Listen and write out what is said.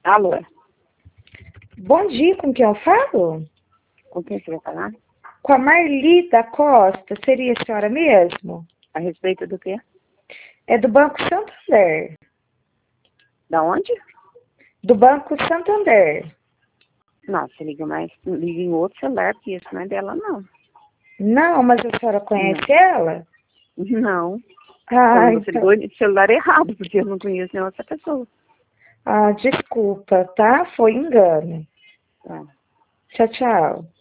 Alô? Bom dia, com quem eu falo? Com quem você vai falar? Com a Marli da Costa, seria a senhora mesmo? A respeito do quê? É do Banco Santander. Da onde? Do Banco Santander. Não, você liga em outro celular, porque esse não é dela, não. Não, mas a senhora conhece ela? Não. Ah, Então você então... ligou no celular errado, porque eu não conheço nenhuma outra pessoa. Ah, desculpa, tá? Foi engano. Tá. Tchau, tchau.